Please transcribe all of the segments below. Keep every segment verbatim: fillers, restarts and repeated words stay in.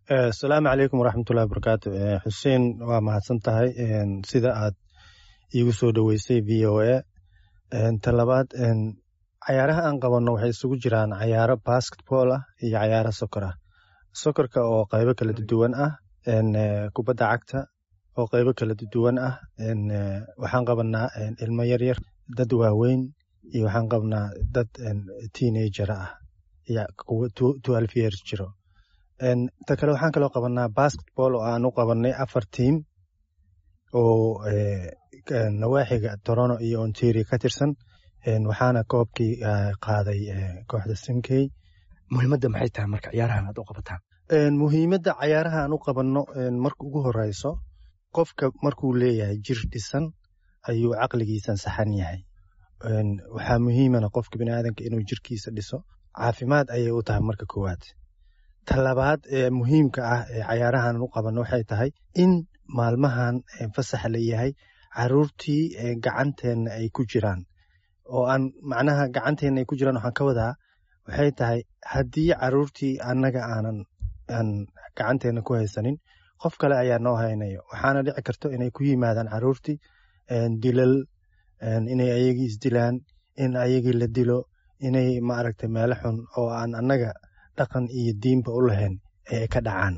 asalaamu calaykum waraxmatullahi wabarakaatu. xuseen waa mahadsan tahay sida aad iigu soo dhoweysay v o a. talabaad cayaaraha aan qabanno waxay isugu jiraan cayaaro basketball ah iyo cayaaro sokor ah. sokorka oo qaybo kala duwan ah, kubadda cagta oo qaybo kala duwan ah. waxaan qabanaa ilmo yaryar, dad waaweyn, iyo waxaan qabnaa dad teenager ah iyo kuwa twelve years jiro. ta kale waxaan kaloo qabanaa basketball oo aan u qabanay afar tiim oo nawaaxiga Toronto iyo Ontario ka tirsan. waxaana koobkii qaaday kooxda Simkey. muhiimadda maxay tahay marka ciyaarahan aad u qabataan? muhiimadda cayaaraha aan u qabanno marka ugu horeyso, qofka markuu leeyahay jir dhisan ayuu caqligiisan saxan yahay. waxaa muhiimana qofka biniaadanka inuu jirkiisa dhiso, caafimaad ayay u tahay marka koowaad. talabaad ee muhiimka ah ee cayaarahan u qabanno waxay tahay in maalmahan fasax la yahay, caruurtii gacanteenna ay ku jiraan. oo aan macnaha gacanteenna ay ku jiraan waxaan ka wadaa waxay tahay haddii caruurtii annaga aanan aan gacanteenna ku haysanin, qof kale ayaa noo haynayo. waxaana dhici karto inay ku yimaadaan caruurtii dilal, inay ayagii isdilaan, in ayagii la dilo, inay maaragtay meelo xun oo aan annaga dhaqan iyo diinba u lahayn ee ka dhacaan.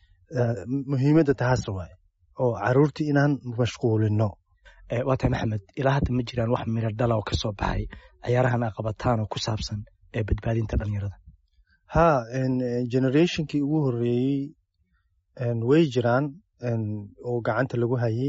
muhiimadda taas waay, oo caruurtii inaan mashquulino. waa tahay maxamed, ilaa hadda ma jiraan wax miro dhala oo ka soo baxay cayaarahan aad qabataan oo ku saabsan ee badbaadinta dhalinyarada? ha generationkii ugu horeeyey way jiraan oo gacanta lagu hayay.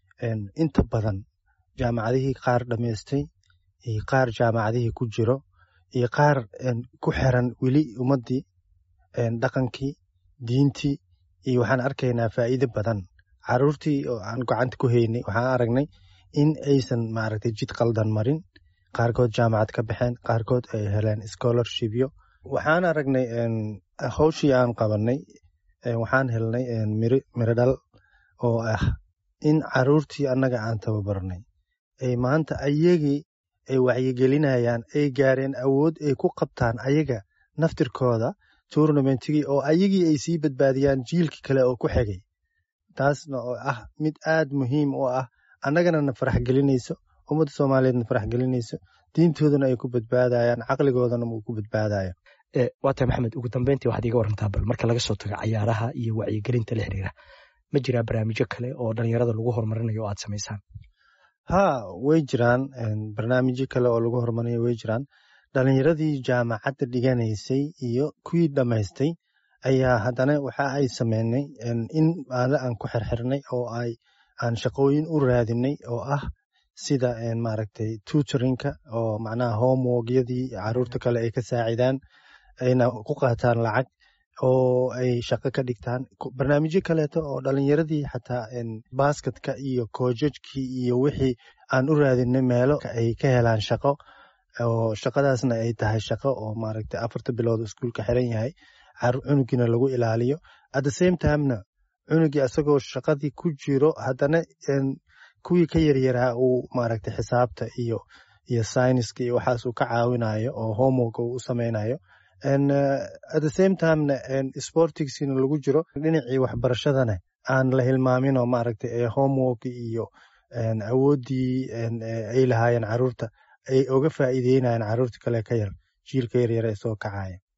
inta badan jaamacadihii qaar dhammaystay iyo qaar jaamacadihii ku jiro iyo qaar ku xiran weli ummaddii, dhaqankii, diintii, iyo waxaan arkaynaa faa'iido badan. caruurtii oo aan gacanta ku haynay waxaan aragnay in aysan maaragtay jid qaldan marin, qaarkood jaamacad ka baxeen, qaarkood ay heleen scholarshipyo. waxaan aragnay hawshii aan qabanay, waxaan helnay miro dhal oo ah in caruurtii annaga aan tababarnay ay maanta ayagii ay wacyigelinayaan, ay gaareen awood ay ku qabtaan ayaga naftirkooda tournamentigii, oo ayagii ay sii badbaadiyaan jiilkii kale oo ku xigay. taasna oo ah mid aad muhiim u ah, annagana na farax gelinayso, ummadda Soomaaliyeedna farax gelinayso, diintoodana ay ku badbaadayaan, caqligoodana uu ku badbaadayo. waa tahay maxamed, ugu dambeyntii waxaad iga warantaa bal marka laga soo tago cayaaraha iyo wacyigelinta la xiriira, ma jiraa barnaamijyo kale oo dhalinyarada lagu horumarinayo oo aad samaysaan? ha way jiraan barnaamijyo kale oo lagu horumarinayo, way jiraan. dhalinyaradii jaamacadda dhiganaysay iyo kuwii dhammaystay ayaa haddana waxa ay sameynay in maale aan ku xirxirnay oo ay aan shaqooyin u raadinay oo ah sida maaragtay tutorinka, oo macnaha homeworkyadii caruurta kale ay ka saacidaan, ayna ku qaataan lacag oo ay shaqo ka dhigtaan. barnaamijyo kaleeto oo dhalinyaradii xataa basketka iyo koojajkii iyo wixii aan u raadinay meelo ay ka helaan shaqo, oo shaqadaasna ay tahay shaqo oo maaragtay afarta bilood iskuulka xiran yahay, cunugina lagu ilaaliyo. at the same timena cunugii asagoo shaqadii ku jiro haddana kuwii ka yaryaraa uu maaragtay xisaabta iyo iyo sayniska iyo waxaas uu ka caawinayo oo homework uu u samaynayo. at the same timena sportigsina lagu jiro, dhinacii waxbarashadana aan la hilmaamin oo maaragtay homework iyo awooddii ay lahaayeen caruurta ay uga faa'iideynayaan caruurta kale ka yar, jiilka yaryar ee soo kacaya.